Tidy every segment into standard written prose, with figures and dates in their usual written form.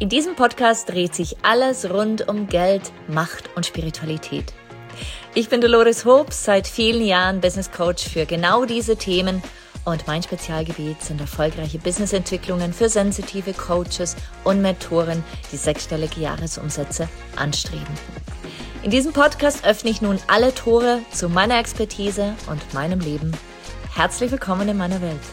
In diesem Podcast dreht sich alles rund um Geld, Macht und Spiritualität. Ich bin Dolores Hobbs, seit vielen Jahren Business Coach für genau diese Themen und mein Spezialgebiet sind erfolgreiche Businessentwicklungen für sensitive Coaches und Mentoren, die sechsstellige Jahresumsätze anstreben. In diesem Podcast öffne ich nun alle Tore zu meiner Expertise und meinem Leben. Herzlich willkommen in meiner Welt.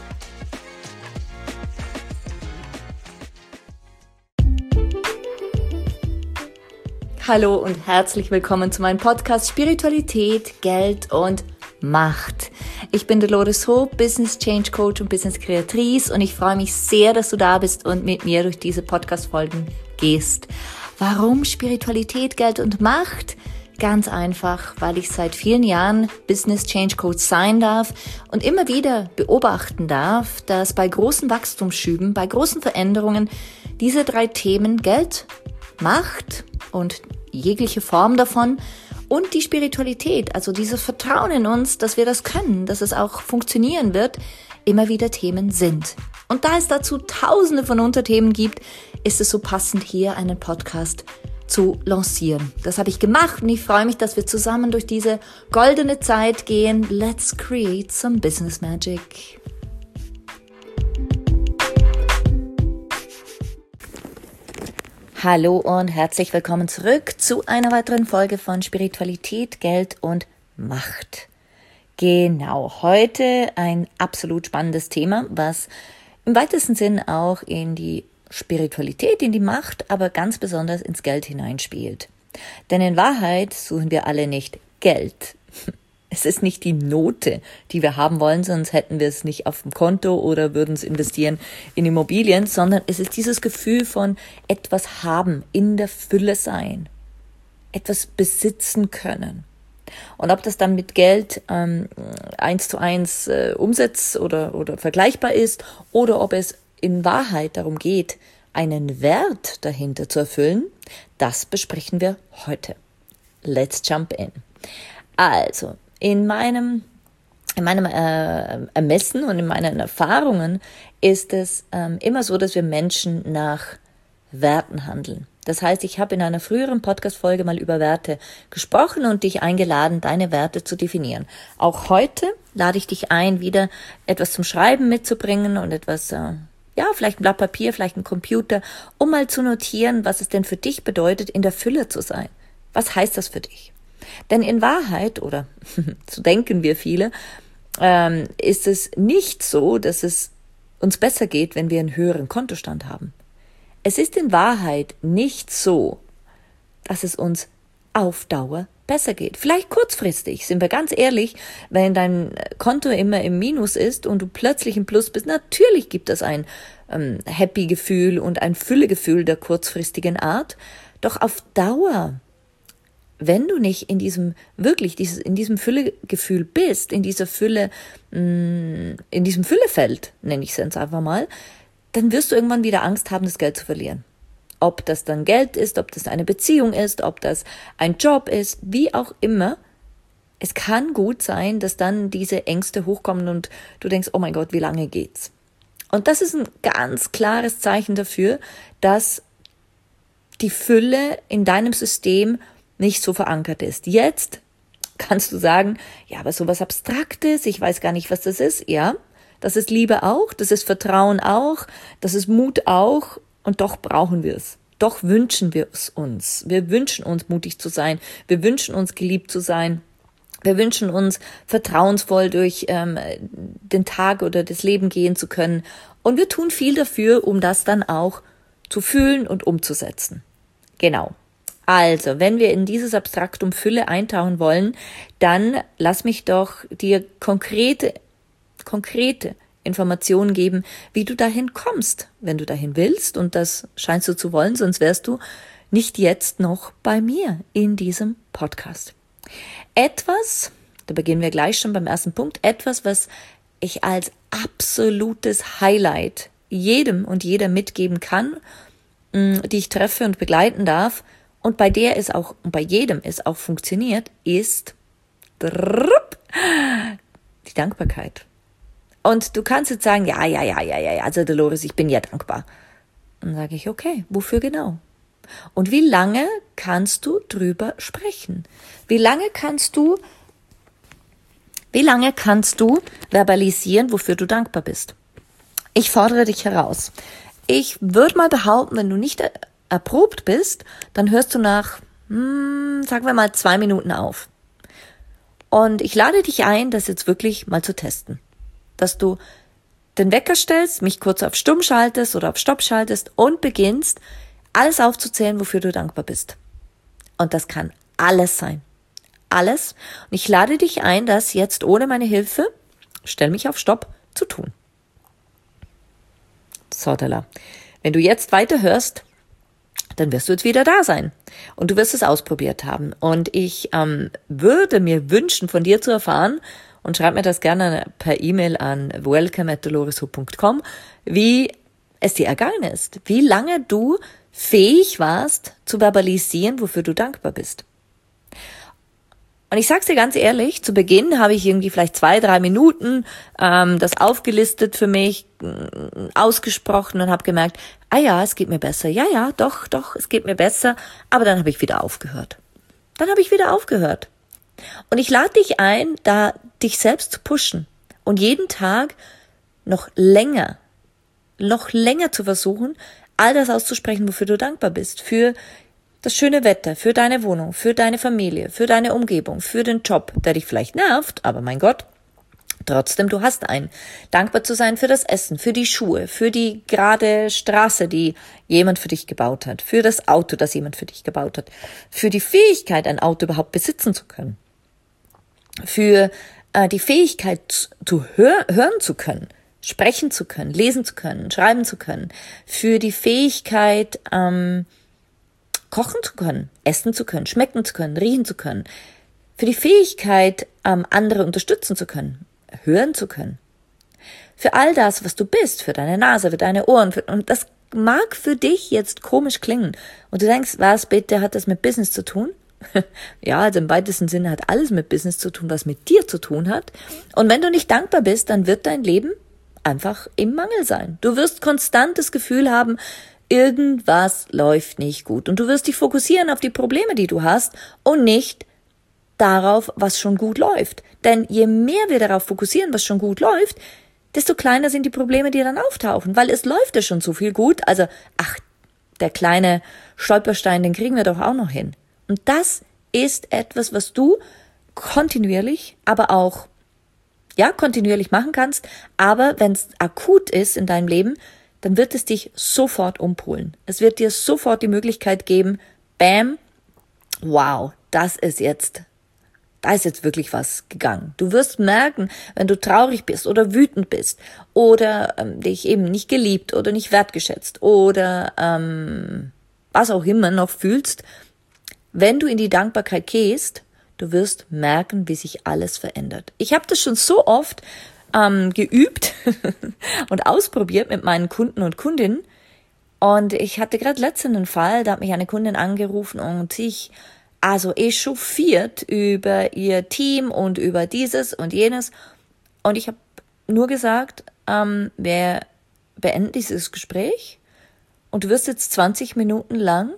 Hallo und herzlich willkommen zu meinem Podcast Spiritualität, Geld und Macht. Ich bin Dolores Hobbs, Business Change Coach und Business Kreatrice und ich freue mich sehr, dass du da bist und mit mir durch diese Podcast-Folgen gehst. Warum Spiritualität, Geld und Macht? Ganz einfach, weil ich seit vielen Jahren Business Change Coach sein darf und immer wieder beobachten darf, dass bei großen Wachstumsschüben, bei großen Veränderungen diese drei Themen Geld, Macht und jegliche Form davon und die Spiritualität, also dieses Vertrauen in uns, dass wir das können, dass es auch funktionieren wird, immer wieder Themen sind. Und da es dazu tausende von Unterthemen gibt, ist es so passend, hier einen Podcast zu lancieren. Das habe ich gemacht und ich freue mich, dass wir zusammen durch diese goldene Zeit gehen. Let's create some business magic. Hallo und herzlich willkommen zurück zu einer weiteren Folge von Spiritualität, Geld und Macht. Genau, heute ein absolut spannendes Thema, was im weitesten Sinn auch in die Spiritualität, in die Macht, aber ganz besonders ins Geld hineinspielt. Denn in Wahrheit suchen wir alle nicht Geld. Es ist nicht die Note, die wir haben wollen, sonst hätten wir es nicht auf dem Konto oder würden es investieren in Immobilien, sondern es ist dieses Gefühl von etwas haben, in der Fülle sein, etwas besitzen können. Und ob das dann mit Geld 1:1 Umsatz oder vergleichbar ist oder ob es in Wahrheit darum geht, einen Wert dahinter zu erfüllen, das besprechen wir heute. Let's jump in. Also, in meinem Ermessen und in meinen Erfahrungen ist es immer so, dass wir Menschen nach Werten handeln. Das heißt, ich habe in einer früheren Podcast-Folge mal über Werte gesprochen und dich eingeladen, deine Werte zu definieren. Auch heute lade ich dich ein, wieder etwas zum Schreiben mitzubringen und etwas, vielleicht ein Blatt Papier, vielleicht ein Computer, um mal zu notieren, was es denn für dich bedeutet, in der Fülle zu sein. Was heißt das für dich? Denn in Wahrheit, oder so denken wir viele, ist es nicht so, dass es uns besser geht, wenn wir einen höheren Kontostand haben. Es ist in Wahrheit nicht so, dass es uns auf Dauer besser geht. Vielleicht kurzfristig, sind wir ganz ehrlich, wenn dein Konto immer im Minus ist und du plötzlich im Plus bist, natürlich gibt es ein Happy-Gefühl und ein Fülle-Gefühl der kurzfristigen Art, doch auf Dauer, wenn du nicht in diesem Füllegefühl bist, in diesem Füllefeld, nenne ich es jetzt einfach mal, dann wirst du irgendwann wieder Angst haben, das Geld zu verlieren. Ob das dann Geld ist, ob das eine Beziehung ist, ob das ein Job ist, wie auch immer. Es kann gut sein, dass dann diese Ängste hochkommen und du denkst, oh mein Gott, wie lange geht's? Und das ist ein ganz klares Zeichen dafür, dass die Fülle in deinem System nicht so verankert ist. Jetzt kannst du sagen, ja, aber sowas Abstraktes, ich weiß gar nicht, was das ist. Ja, das ist Liebe auch, das ist Vertrauen auch, das ist Mut auch und doch brauchen wir es. Doch wünschen wir es uns. Wir wünschen uns, mutig zu sein. Wir wünschen uns, geliebt zu sein. Wir wünschen uns, vertrauensvoll durch den Tag oder das Leben gehen zu können. Und wir tun viel dafür, um das dann auch zu fühlen und umzusetzen. Genau. Also, wenn wir in dieses Abstraktum Fülle eintauchen wollen, dann lass mich doch dir konkrete Informationen geben, wie du dahin kommst, wenn du dahin willst. Und das scheinst du zu wollen, sonst wärst du nicht jetzt noch bei mir in diesem Podcast. Etwas, da beginnen wir gleich schon beim ersten Punkt, etwas, was ich als absolutes Highlight jedem und jeder mitgeben kann, die ich treffe und begleiten darf, und bei jedem es auch funktioniert, ist die Dankbarkeit. Und du kannst jetzt sagen, ja, also Dolores, ich bin ja dankbar. Dann sage ich, okay, wofür genau? Und wie lange kannst du drüber sprechen? Wie lange kannst du verbalisieren, wofür du dankbar bist? Ich fordere dich heraus. Ich würde mal behaupten, wenn du nicht erprobt bist, dann hörst du nach, sagen wir mal 2 Minuten auf. Und ich lade dich ein, das jetzt wirklich mal zu testen. Dass du den Wecker stellst, mich kurz auf Stumm schaltest oder auf Stopp schaltest und beginnst, alles aufzuzählen, wofür du dankbar bist. Und das kann alles sein. Alles. Und ich lade dich ein, das jetzt ohne meine Hilfe, stell mich auf Stopp, zu tun. So, Della. Wenn du jetzt weiterhörst, dann wirst du jetzt wieder da sein. Und du wirst es ausprobiert haben. Und ich würde mir wünschen, von dir zu erfahren, und schreib mir das gerne per E-Mail an welcome@doloreshoop.com, wie es dir ergangen ist. Wie lange du fähig warst, zu verbalisieren, wofür du dankbar bist. Und ich sag's dir ganz ehrlich, zu Beginn habe ich irgendwie vielleicht 2-3 Minuten das aufgelistet für mich, ausgesprochen und habe gemerkt, ja, es geht mir besser. Ja, doch, es geht mir besser. Aber dann habe ich wieder aufgehört. Und ich lade dich ein, da dich selbst zu pushen und jeden Tag noch länger zu versuchen, all das auszusprechen, wofür du dankbar bist. Für das schöne Wetter, für deine Wohnung, für deine Familie, für deine Umgebung, für den Job, der dich vielleicht nervt, aber mein Gott, trotzdem, du hast einen. Dankbar zu sein für das Essen, für die Schuhe, für die gerade Straße, die jemand für dich gebaut hat, für das Auto, das jemand für dich gebaut hat, für die Fähigkeit, ein Auto überhaupt besitzen zu können, für die Fähigkeit zu hören zu können, sprechen zu können, lesen zu können, schreiben zu können, für die Fähigkeit, kochen zu können, essen zu können, schmecken zu können, riechen zu können, für die Fähigkeit, andere unterstützen zu können, hören zu können. Für all das, was du bist, für deine Nase, für deine Ohren, und das mag für dich jetzt komisch klingen. Und du denkst, was bitte hat das mit Business zu tun? Ja, also im weitesten Sinne hat alles mit Business zu tun, was mit dir zu tun hat. Und wenn du nicht dankbar bist, dann wird dein Leben einfach im Mangel sein. Du wirst konstant das Gefühl haben, irgendwas läuft nicht gut. Und du wirst dich fokussieren auf die Probleme, die du hast und nicht darauf, was schon gut läuft. Denn je mehr wir darauf fokussieren, was schon gut läuft, desto kleiner sind die Probleme, die dann auftauchen. Weil es läuft ja schon so viel gut. Also, der kleine Stolperstein, den kriegen wir doch auch noch hin. Und das ist etwas, was du kontinuierlich, aber auch kontinuierlich machen kannst. Aber wenn es akut ist in deinem Leben, dann wird es dich sofort umpolen. Es wird dir sofort die Möglichkeit geben, bam, wow, da ist jetzt wirklich was gegangen. Du wirst merken, wenn du traurig bist oder wütend bist oder dich eben nicht geliebt oder nicht wertgeschätzt oder was auch immer noch fühlst, wenn du in die Dankbarkeit gehst, du wirst merken, wie sich alles verändert. Ich habe das schon so oft geübt und ausprobiert mit meinen Kunden und Kundinnen. Und ich hatte gerade letztens einen Fall, da hat mich eine Kundin angerufen und sich echauffiert über ihr Team und über dieses und jenes. Und ich habe nur gesagt, wir beenden dieses Gespräch und du wirst jetzt 20 Minuten lang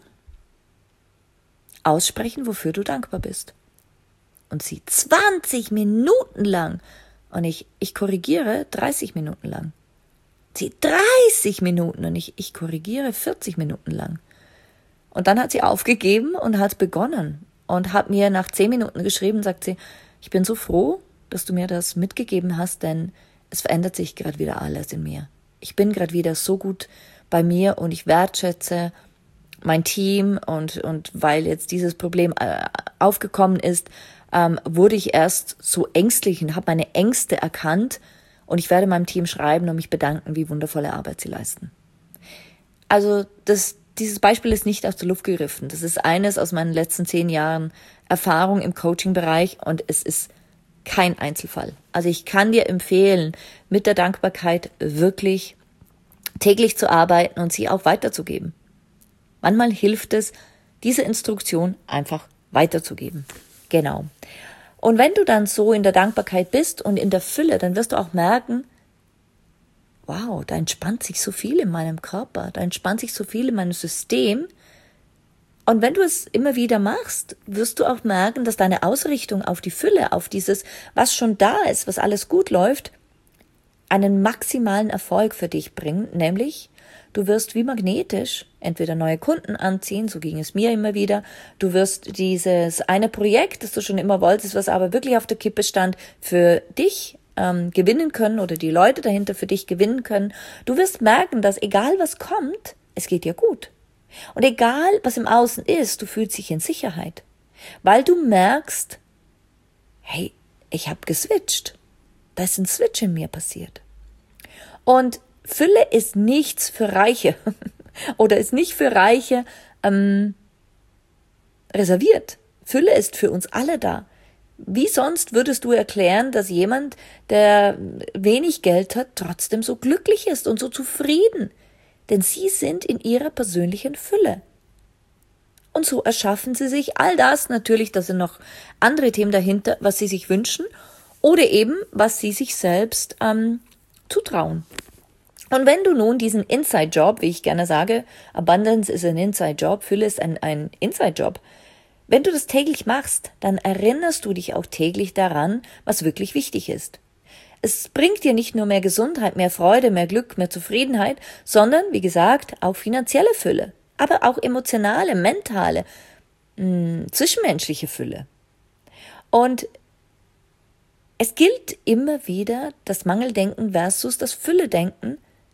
aussprechen, wofür du dankbar bist. Und sie 20 Minuten lang. Und ich korrigiere 30 Minuten lang. Sie 30 Minuten und ich korrigiere 40 Minuten lang. Und dann hat sie aufgegeben und hat begonnen und hat mir nach 10 Minuten geschrieben, sagt sie, ich bin so froh, dass du mir das mitgegeben hast, denn es verändert sich gerade wieder alles in mir. Ich bin gerade wieder so gut bei mir und ich wertschätze mein Team und weil jetzt dieses Problem aufgekommen ist, wurde ich erst so ängstlich und habe meine Ängste erkannt und ich werde meinem Team schreiben und mich bedanken, wie wundervolle Arbeit sie leisten. Also dieses Beispiel ist nicht aus der Luft gegriffen. Das ist eines aus meinen letzten 10 Jahren Erfahrung im Coaching-Bereich und es ist kein Einzelfall. Also ich kann dir empfehlen, mit der Dankbarkeit wirklich täglich zu arbeiten und sie auch weiterzugeben. Manchmal hilft es, diese Instruktion einfach weiterzugeben. Genau. Und wenn du dann so in der Dankbarkeit bist und in der Fülle, dann wirst du auch merken, wow, da entspannt sich so viel in meinem Körper, da entspannt sich so viel in meinem System. Und wenn du es immer wieder machst, wirst du auch merken, dass deine Ausrichtung auf die Fülle, auf dieses, was schon da ist, was alles gut läuft, einen maximalen Erfolg für dich bringt, nämlich du wirst wie magnetisch entweder neue Kunden anziehen, so ging es mir immer wieder, du wirst dieses eine Projekt, das du schon immer wolltest, was aber wirklich auf der Kippe stand, für dich gewinnen können oder die Leute dahinter für dich gewinnen können. Du wirst merken, dass egal was kommt, es geht dir gut. Und egal was im Außen ist, du fühlst dich in Sicherheit, weil du merkst, hey, ich habe geswitcht. Da ist ein Switch in mir passiert. Und Fülle ist nichts für Reiche oder ist nicht für Reiche reserviert. Fülle ist für uns alle da. Wie sonst würdest du erklären, dass jemand, der wenig Geld hat, trotzdem so glücklich ist und so zufrieden? Denn sie sind in ihrer persönlichen Fülle. Und so erschaffen sie sich all das, natürlich, da sind noch andere Themen dahinter, was sie sich wünschen oder eben, was sie sich selbst zutrauen. Und wenn du nun diesen Inside-Job, wie ich gerne sage, Abundance ist ein Inside-Job, Fülle ist ein Inside-Job, wenn du das täglich machst, dann erinnerst du dich auch täglich daran, was wirklich wichtig ist. Es bringt dir nicht nur mehr Gesundheit, mehr Freude, mehr Glück, mehr Zufriedenheit, sondern, wie gesagt, auch finanzielle Fülle, aber auch emotionale, mentale, zwischenmenschliche Fülle. Und es gilt immer wieder, das Mangeldenken versus das Fülledenken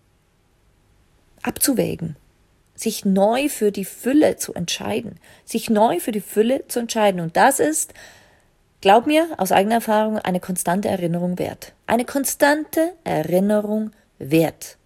abzuwägen, sich neu für die Fülle zu entscheiden, Und das ist, glaub mir, aus eigener Erfahrung, eine konstante Erinnerung wert. Eine konstante Erinnerung wert.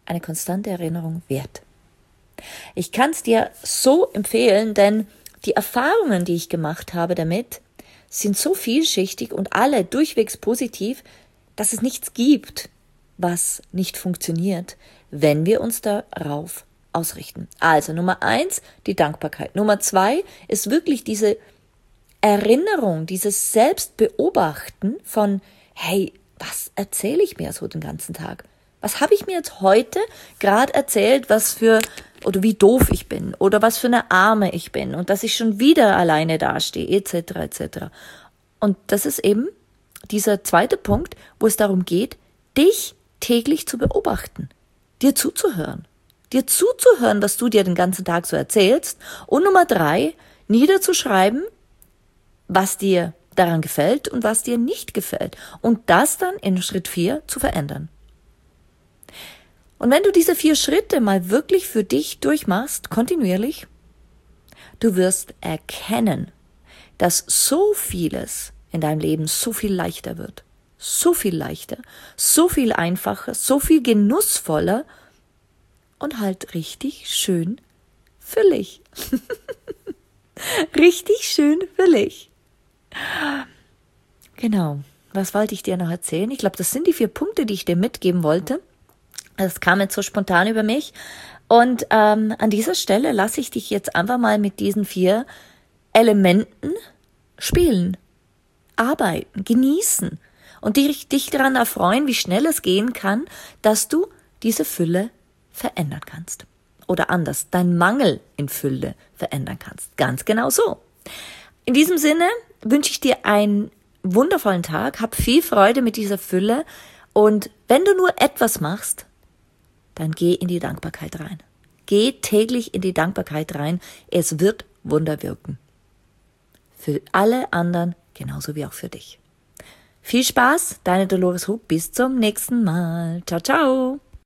Ich kann es dir so empfehlen, denn die Erfahrungen, die ich gemacht habe damit, sind so vielschichtig und alle durchwegs positiv, dass es nichts gibt, was nicht funktioniert, wenn wir uns darauf ausrichten. Also Nummer 1, die Dankbarkeit. Nummer 2 ist wirklich diese Erinnerung, dieses Selbstbeobachten von, hey, was erzähle ich mir so den ganzen Tag? Was habe ich mir jetzt heute gerade erzählt, oder wie doof ich bin oder was für eine Arme ich bin und dass ich schon wieder alleine dastehe, etc. Und das ist eben dieser zweite Punkt, wo es darum geht, dich täglich zu beobachten, dir zuzuhören, was du dir den ganzen Tag so erzählst. Und Nummer 3, niederzuschreiben, was dir daran gefällt und was dir nicht gefällt. Und das dann in Schritt 4 zu verändern. Und wenn du diese 4 Schritte mal wirklich für dich durchmachst, kontinuierlich, du wirst erkennen, dass so vieles in deinem Leben so viel leichter wird. So viel leichter, so viel einfacher, so viel genussvoller und halt richtig schön füllig. Richtig schön füllig. Genau, was wollte ich dir noch erzählen? Ich glaube, das sind die 4 Punkte, die ich dir mitgeben wollte. Das kam jetzt so spontan über mich. Und an dieser Stelle lasse ich dich jetzt einfach mal mit diesen 4 Elementen spielen, arbeiten, genießen und dich daran erfreuen, wie schnell es gehen kann, dass du diese Fülle verändern kannst. Oder anders, dein Mangel in Fülle verändern kannst. Ganz genau so. In diesem Sinne wünsche ich dir einen wundervollen Tag, hab viel Freude mit dieser Fülle und wenn du nur etwas machst, dann geh in die Dankbarkeit rein. Geh täglich in die Dankbarkeit rein. Es wird Wunder wirken. Für alle anderen genauso wie auch für dich. Viel Spaß, deine Dolores Hug. Bis zum nächsten Mal. Ciao, ciao.